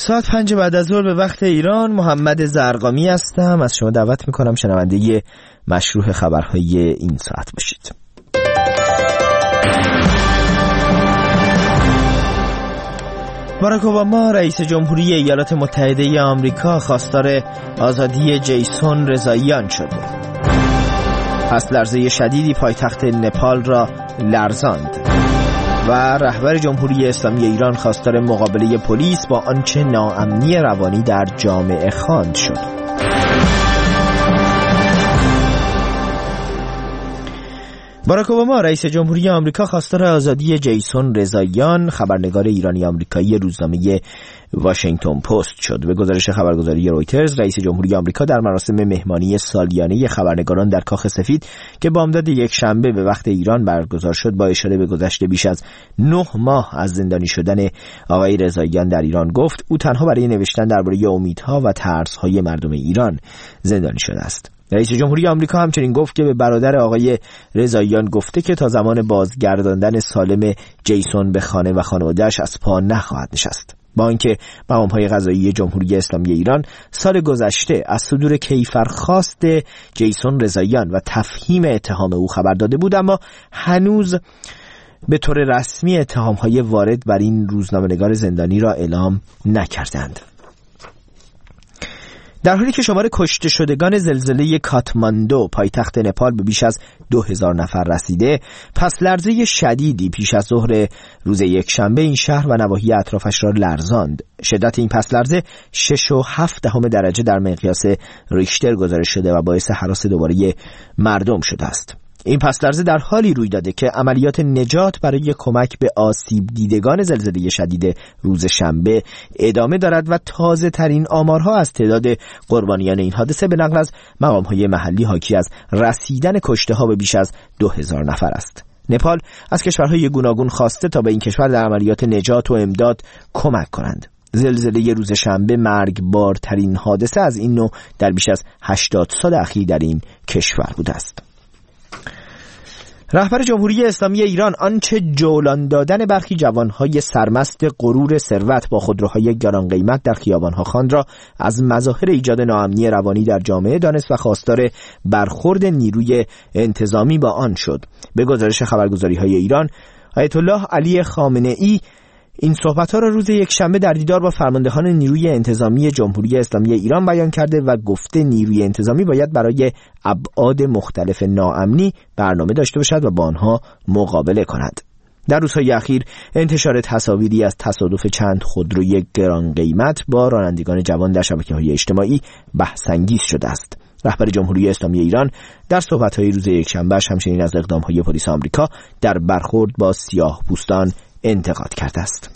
ساعت 5 بعد از ظهر به وقت ایران. محمد زرقامی هستم. از شما دعوت میکنم شنونده مشروع خبرهای این ساعت باشید. باراک اوباما رئیس جمهوری ایالات متحده آمریکا خواستار آزادی جیسون رضاییان شد. پس لرزه شدیدی پایتخت نپال را لرزاند و رهبر جمهوری اسلامی ایران خواستار مقابله پلیس با آنچه ناامنی روانی در جامعه خواند شد. باراک اوباما رئیس جمهوری آمریکا خواستار آزادی جیسون رضاییان، خبرنگار ایرانی آمریکایی روزنامه واشنگتن پست شد. به گزارش خبرگزاری رویترز، رئیس جمهوری آمریکا در مراسم مهمانی سالیانه خبرنگاران در کاخ سفید که بامداد یک شنبه به وقت ایران برگزار شد، با اشاره به گذشت بیش از 9 ماه از زندانی شدن آقای رضاییان در ایران گفت او تنها برای نوشتن درباره امیدها و ترس‌های مردم ایران زندانی شده است. رئیس جمهوری آمریکا همچنین گفت که به برادر آقای رضاییان گفته که تا زمان بازگرداندن سالم جیسون به خانه و خانواده‌اش از پا نخواهد نشست. با اینکه مقام‌های قضایی جمهوری اسلامی ایران سال گذشته از صدور کیفرخواست جیسون رضاییان و تفهیم اتهام او خبر داده بود، اما هنوز به طور رسمی اتهام‌های وارد بر این روزنامه‌نگار زندانی را اعلام نکردند. در حالی که شمار کشته شدگان زلزله کاتماندو پایتخت نپال به بیش از 2000 نفر رسیده، پس لرزه شدیدی پیش از ظهر روز یکشنبه این شهر و نواحی اطرافش را لرزاند. شدت این پس لرزه 6.7 درجه در مقیاس ریشتر گزارش شده و باعث هراس دوباره مردم شده است. این پس لرزه در حالی روی داده که عملیات نجات برای کمک به آسیب دیدگان زلزله شدید روز شنبه ادامه دارد و تازه ترین آمارها از تعداد قربانیان این حادثه به نقل از مقام‌های محلی حاکی از رسیدن کشته‌ها به بیش از 2000 نفر است. نپال از کشورهای گوناگون خواسته تا به این کشور در عملیات نجات و امداد کمک کنند. زلزله روز شنبه مرگبارترین حادثه از این نوع در بیش از 80 سال اخیر در این کشور بوده است. رهبر جمهوری اسلامی ایران آنچه جولان دادن برخی جوانهای سرمست غرور ثروت با خودروهای گران قیمت در خیابانها خواند را از مظاهر ایجاد ناامنی روانی در جامعه دانست و خواستار برخورد نیروی انتظامی با آن شد. به گزارش خبرگزاری‌های ایران، آیت الله علی خامنه‌ای این صحبت‌ها را روز یکشنبه در دیدار با فرماندهان نیروی انتظامی جمهوری اسلامی ایران بیان کرده و گفته نیروی انتظامی باید برای ابعاد مختلف ناامنی برنامه داشته باشد و با آنها مقابله کند. در روزهای اخیر انتشار تصاویری از تصادف چند خودروی گران قیمت با رانندگان جوان در شبکه‌های اجتماعی بحث‌انگیز شده است. رهبر جمهوری اسلامی ایران در صحبت‌های روز یکشنبه همچنین از اقدام‌های پلیس آمریکا در برخورد با سیاه‌پوستان انتقاد کرده است.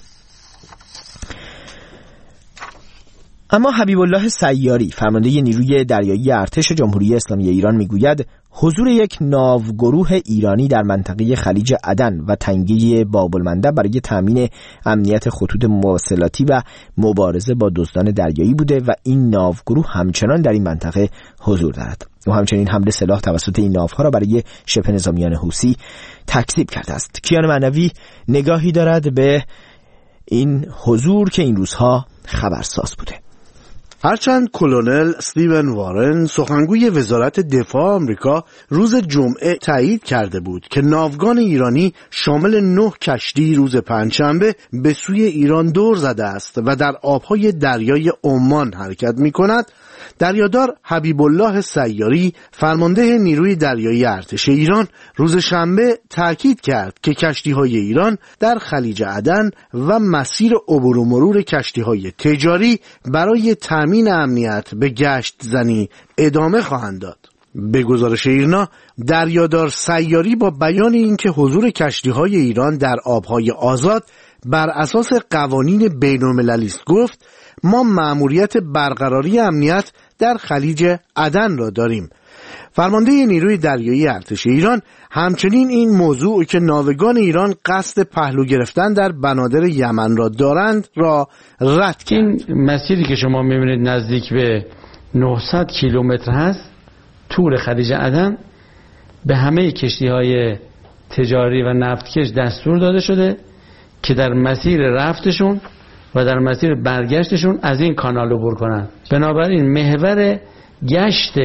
اما حبیب الله سیاری، فرمانده نیروی دریایی ارتش جمهوری اسلامی ایران، میگوید حضور یک ناوگروه ایرانی در منطقه خلیج عدن و تنگه باب المندب برای تامین امنیت خطوط مواصلاتی و مبارزه با دزدان دریایی بوده و این ناوگروه همچنان در این منطقه حضور دارد. و همچنین حمله سلاح توسط این ناوها را برای شبه نظامیان حوثی تکذیب کرده است. کیان معنوی نگاهی دارد به این حضور که این روزها خبرساز بوده. هرچند کلونل استیون وارن، سخنگوی وزارت دفاع آمریکا، روز جمعه تایید کرده بود که ناوگان ایرانی شامل 9 کشتی روز پنجشنبه به سوی ایران دور زده است و در آبهای دریای عمان حرکت می کند، دریادار حبیب الله سیاری، فرمانده نیروی دریایی ارتش ایران، روز شنبه تاکید کرد که کشتی‌های ایران در خلیج عدن و مسیر عبور و مرور کشتی‌های تجاری برای تامین امنیت به گشت زنی ادامه خواهند داد. به گزارش ایرنا، دریادار سیاری با بیان اینکه حضور کشتی‌های ایران در آبهای آزاد بر اساس قوانین بین‌المللی است گفت: ما مأموریت برقراری امنیت در خلیج عدن را داریم. فرمانده نیروی دریایی ارتش ایران همچنین این موضوع که ناوگان ایران قصد پهلو گرفتن در بنادر یمن را دارند را رد کرد. این مسیری که شما می‌بینید نزدیک به 900 کیلومتر هست، طول خلیج عدن، به همه کشتی‌های تجاری و نفتکش دستور داده شده که در مسیر رفتشون و در مسیر برگشتشون از این کانال عبور کنن. بنابراین محور گشت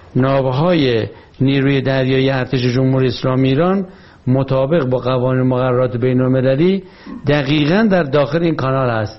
ناوهای نیروی دریایی ارتش جمهوری اسلامی ایران مطابق با قوانین مقررات بین‌المللی دقیقاً در داخل این کانال است.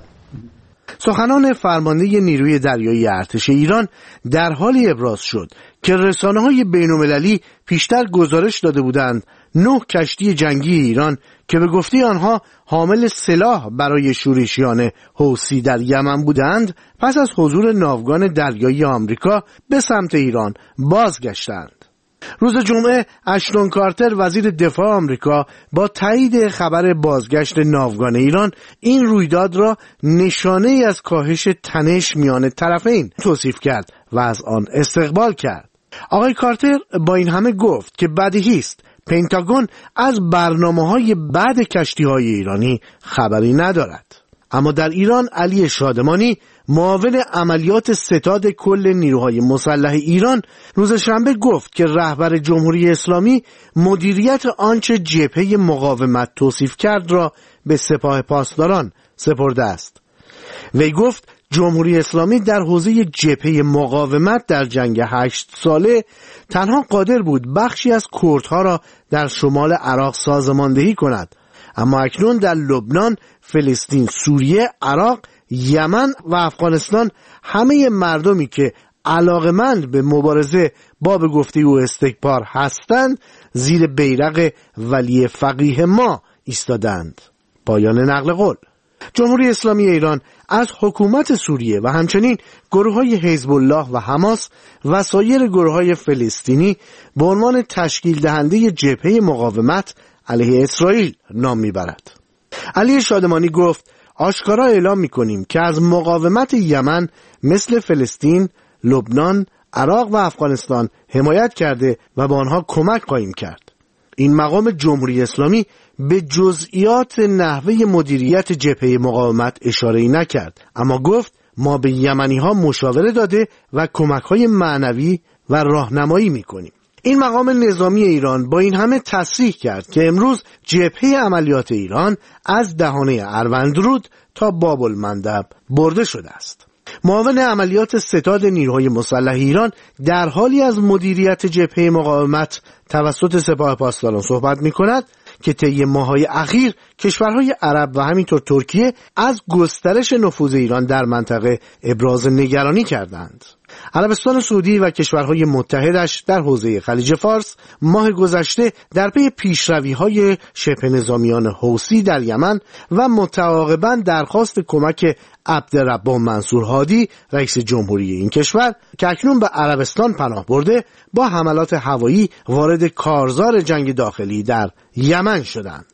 سخنان فرمانده نیروی دریایی ارتش ایران در حالی ابراز شد که رسانه‌های بین‌المللی پیشتر گزارش داده بودند 9 کشتی جنگی ایران که به گفته آنها حامل سلاح برای شورشیان حوثی در یمن بودند پس از حضور ناوگان دریایی آمریکا به سمت ایران بازگشتند. روز جمعه اشتون کارتر وزیر دفاع آمریکا با تایید خبر بازگشت ناوگان ایران این رویداد را نشانه‌ای از کاهش تنش میان طرفین توصیف کرد و از آن استقبال کرد. آقای کارتر با این همه گفت که بدیهی است پنتاگون از برنامه‌های بعد کشتی‌های ایرانی خبری ندارد. اما در ایران علی شادمانی معاون عملیات ستاد کل نیروهای مسلح ایران روز شنبه گفت که رهبر جمهوری اسلامی مدیریت آنچه جبهه مقاومت توصیف کرد را به سپاه پاسداران سپرده است. وی گفت جمهوری اسلامی در حوزه جبهه مقاومت در جنگ 8 ساله تنها قادر بود بخشی از کردها را در شمال عراق سازماندهی کند، اما اکنون در لبنان، فلسطین، سوریه، عراق، یمن و افغانستان همه مردمی که علاقمند به مبارزه با به گفته او استکبار هستند زیر بیرق ولی فقیه ما ایستادند. پایان نقل قول. جمهوری اسلامی ایران از حکومت سوریه و همچنین گروه‌های حزب الله و حماس و سایر گروه‌های فلسطینی به عنوان تشکیل دهنده جبهه مقاومت علیه اسرائیل نام میبرد. علی شادمانی گفت آشکارا اعلام میکنیم که از مقاومت یمن مثل فلسطین، لبنان، عراق و افغانستان حمایت کرده و به آنها کمک خواهیم کرد. این مقام جمهوری اسلامی به جزئیات نحوه مدیریت جبهه مقاومت اشاره‌ای نکرد، اما گفت ما به یمنی ها مشاوره داده و کمک‌های معنوی و راهنمایی میکنیم. این مقام نظامی ایران با این همه تصریح کرد که امروز جبهه عملیات ایران از دهانه اروندرود تا باب المندب برده شده است. معاون عملیات ستاد نیروهای مسلح ایران در حالی از مدیریت جبهه مقاومت توسط سپاه پاسداران صحبت می‌کند که طی ماه‌های اخیر کشورهای عرب و همینطور ترکیه از گسترش نفوذ ایران در منطقه ابراز نگرانی کردند. عربستان سعودی و کشورهای متحدش در حوزه خلیج فارس ماه گذشته در پی پیشروی‌های شبه نظامیان حوثی در یمن و متعاقباً درخواست کمک عبدالرب منصور هادی رئیس جمهوری این کشور که اکنون به عربستان پناه برده با حملات هوایی وارد کارزار جنگ داخلی در یمن شدند.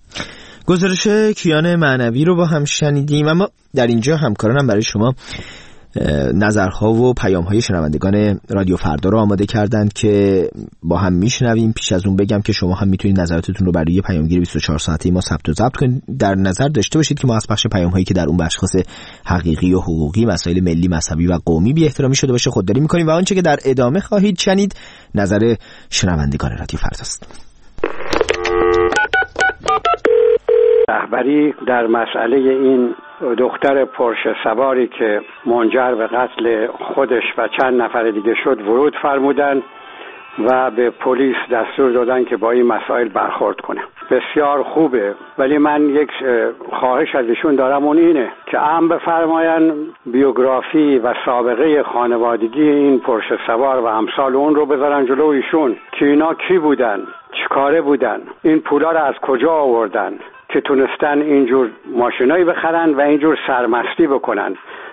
گزارش کیان معنوی رو با هم شنیدیم، اما در اینجا همکارانم برای شما نظرها و پیام‌های شنوندگان رادیو فردا رو آماده کردند که با هم میشنویم. پیش از اون بگم که شما هم میتونید نظراتتون رو برای پیامگیر 24 ساعته ما ثبت و ضبط کنید. در نظر داشته باشید که ما از پخش پیام‌هایی که در اون بخش خاص حقیقی و حقوقی، مسائل ملی، مذهبی و قومی بی احترامی شده باشه خودداری می‌کنیم و آنچه که در ادامه خواهید شنید نظر شنوندگان رادیو فردا است. رهبری در مسئله این دختر پرشه سواری که منجر به قتل خودش و چند نفر دیگه شد ورود فرمودن و به پلیس دستور دادن که با این مسائل برخورد کنه. بسیار خوبه، ولی من یک خواهش از ایشون دارم، اون اینه که بفرماین بیوگرافی و سابقه خانوادگی این پرشه سوار و امثال اون رو بذارن جلو ایشون که اینا کی بودن، چیکاره بودن، این پولا رو از کجا آوردن که تونستن اینجور ماشینایی بخرن و اینجور سرمستی بکنن.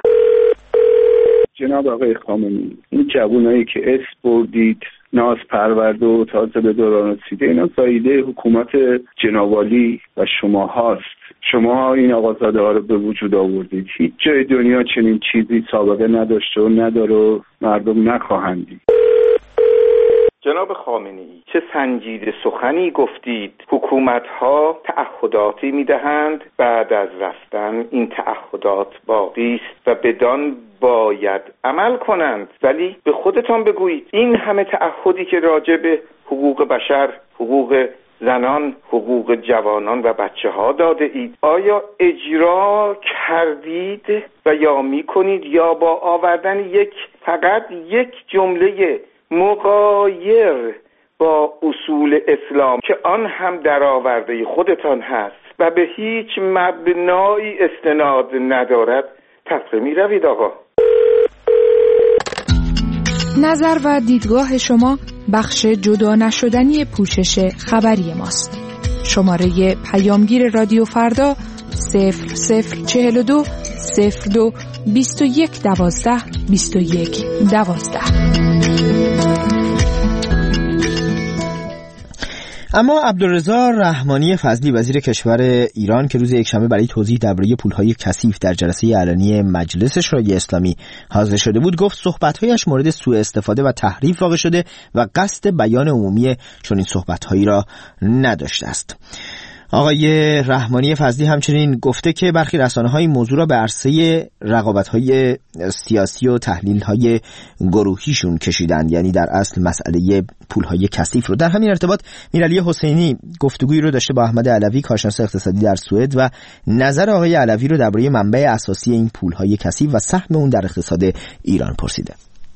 جناب آقای خامنه‌ای، این جوانایی که اسم بردید، ناز پرورد و تازه به دوران رسیده، اینا زایده حکومت جنابعالی و شما هاست. شما این آقازاده ها رو به وجود آوردید. هیچ جای دنیا چنین چیزی سابقه نداشته و نداره و مردم نخواهند دید. جناب خامنه‌ای، چه سنجیده سخنی گفتید. حکومت‌ها تعهداتی می‌دهند، بعد از رفتن این تعهدات باقی است و بدان باید عمل کنند. ولی به خودتان بگویید این همه تعهدی که راجع به حقوق بشر، حقوق زنان حقوق جوانان و بچه ها داده اید. آیا اجرا کردید و یا میکنید یا با آوردن فقط یک جمله مغایر با اصول اسلام که آن هم درآورده خودتان هست و به هیچ مبنایی استناد ندارد تصمیم می‌روید آقا؟ نظر و دیدگاه شما بخش جدا نشدنی پوشش خبری ماست. شماره پیامگیر رادیو فردا 0042 02 21 12 21 12. اما عبدالرضا رحمانی فضلی وزیر کشور ایران که روز یکشنبه برای توضیح درباره پولهای کثیف در جلسه علنی مجلس شورای اسلامی حاضر شده بود، گفت صحبت‌هایش مورد سوء استفاده و تحریف واقع شده و قصد بیان عمومی چنین صحبت‌هایی را نداشته است. آقای رحمانی فضلی همچنین گفته که برخی رسانه‌های موضوع را به عرصه رقابت‌های سیاسی و تحلیل‌های گروهیشون کشیدند، یعنی در اصل مسئله پول‌های کثیف رو. در همین ارتباط میرعلی حسینی گفتگویی رو داشته با احمد علوی کارشناس اقتصادی در سوئد و نظر آقای علوی رو درباره منبع اساسی این پول‌های کثیف و سهم اون در اقتصاد ایران پرسیده.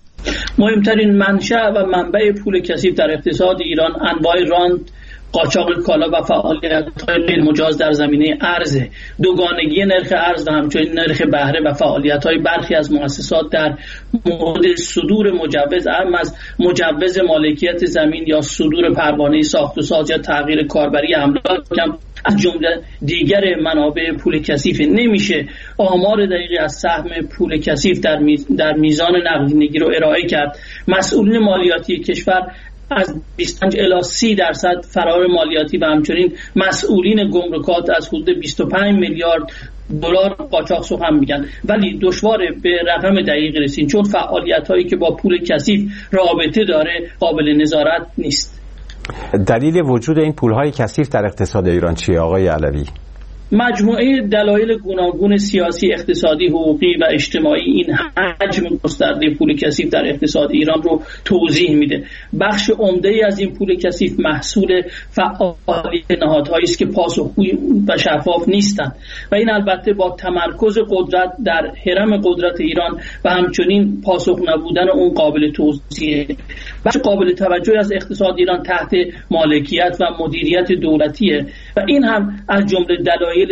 مهمترین منشأ و منبع پول کثیف در اقتصاد ایران انواع راند، قاچاق کالا و فعالیت‌های غیرمجاز در زمینه ارز، دوگانگی نرخ ارز و همچنین نرخ بهره و فعالیت‌های برخی از مؤسسات در مورد صدور مجوز، اما از مجوز مالکیت زمین یا صدور پروانه ساخت و ساز یا تغییر کاربری املاک از جمله دیگر منابع پول کثیف. نمیشه آمار دقیقی از سهم پول کثیف در میزان نقدینگی رو ارائه کرد. مسئولین مالیاتی کشور از 25 الی 30% فرار مالیاتی و همچنین مسئولین گمرکات از حدود 25 میلیارد دلار قاچاق سخن میگن، ولی دشواره به رقم دقیق رسید چون فعالیت‌هایی که با پول کثیف رابطه داره قابل نظارت نیست. دلیل وجود این پول‌های کثیف در اقتصاد ایران چیه آقای علوی؟ مجموعه دلایل گوناگون سیاسی، اقتصادی، حقوقی و اجتماعی این حجم گسترده پول کثیف در اقتصاد ایران رو توضیح میده. بخش عمده‌ای از این پول کثیف محصول فعالیت نهادهایی است که پاسخگوی و شفاف نیستند و این البته با تمرکز قدرت در حرم قدرت ایران و همچنین پاسخ نبودن اون قابل توضیح. بخش قابل توجهی از اقتصاد ایران تحت مالکیت و مدیریت دولتیه و این هم از جمله دلایل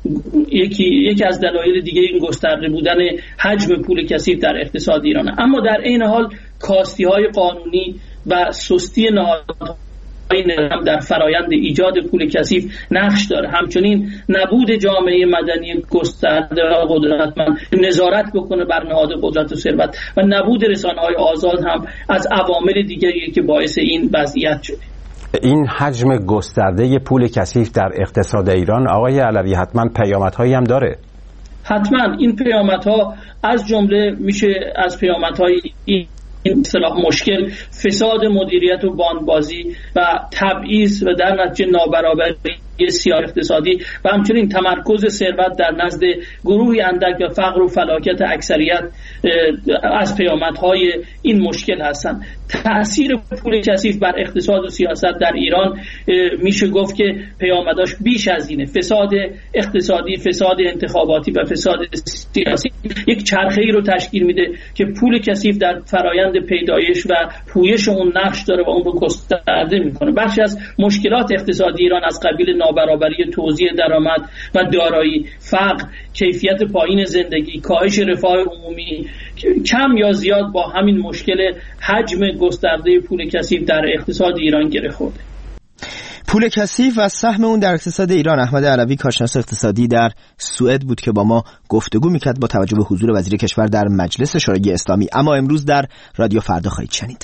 یکی از دلایل دیگه این گسترده بودن حجم پول کثیف در اقتصاد ایران. اما در این حال کاستی‌های قانونی و سستی نهادهای نظام در فرایند ایجاد پول کثیف نقش داره. همچنین نبود جامعه مدنی گسترده و قدرتمند نظارت بکنه بر نهاد قدرت و ثروت و نبود رسانه‌های آزاد هم از عوامل دیگری که باعث این وضعیت شده. این حجم گسترده پول کثیف در اقتصاد ایران آقای علوی حتما پیامدهایی هم داره. حتما این پیامدها از جمله میشه از پیامدهای این اصطلاح مشکل فساد مدیریت و باندبازی و تبعیض و در نتیجه نابرابری سیاسی اقتصادی و همچنین تمرکز ثروت در نزد گروهی اندک و فقر و فلاکت اکثریت از پیامدهای این مشکل هستند. تأثیر پول کثیف بر اقتصاد و سیاست در ایران میشه گفت که پیامداش بیش از اینه. فساد اقتصادی، فساد انتخاباتی و فساد سیاسی یک چرخه‌ای رو تشکیل میده که پول کثیف در فرایند پیدایش و پویش اون نقش داره و اون رو گسترده میکنه. بخشی از مشکلات اقتصادی ایران از قبیل نابرابری توزیع درآمد و دارایی، فقر، کیفیت پایین زندگی، کاهش رفاه عمومی کم یا زیاد با همین مشکل حجم گسترده پول کثیف در اقتصاد ایران گره خورده. پول کثیف و سهم اون در اقتصاد ایران. احمد علوی کارشناس اقتصادی در سوئد بود که با ما گفتگو میکرد با توجه به حضور وزیر کشور در مجلس شورای اسلامی. اما امروز در رادیو فردا خواهید شنید.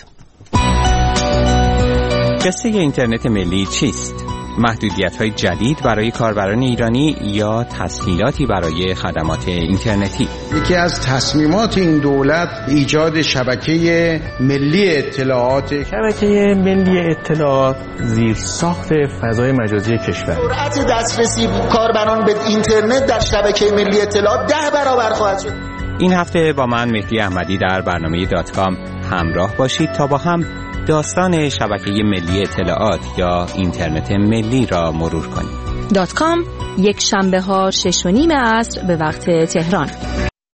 قصه اینترنت ملی چیست؟ محدودیت‌های جدید برای کاربران ایرانی یا تسهیلاتی برای خدمات اینترنتی؟ یکی از تصمیمات این دولت ایجاد شبکه ملی اطلاعات. شبکه ملی اطلاعات زیرساخت فضای مجازی کشور. سرعت دسترسی کاربران به اینترنت در شبکه ملی اطلاعات 10 برابر خواهد شد. این هفته با من مهدی احمدی در برنامه داتکام همراه باشید تا با هم داستان شبکه ملی اطلاعات یا اینترنت ملی را مرور کنیم. داتکام یک شنبه ها 6:30 عصر به وقت تهران.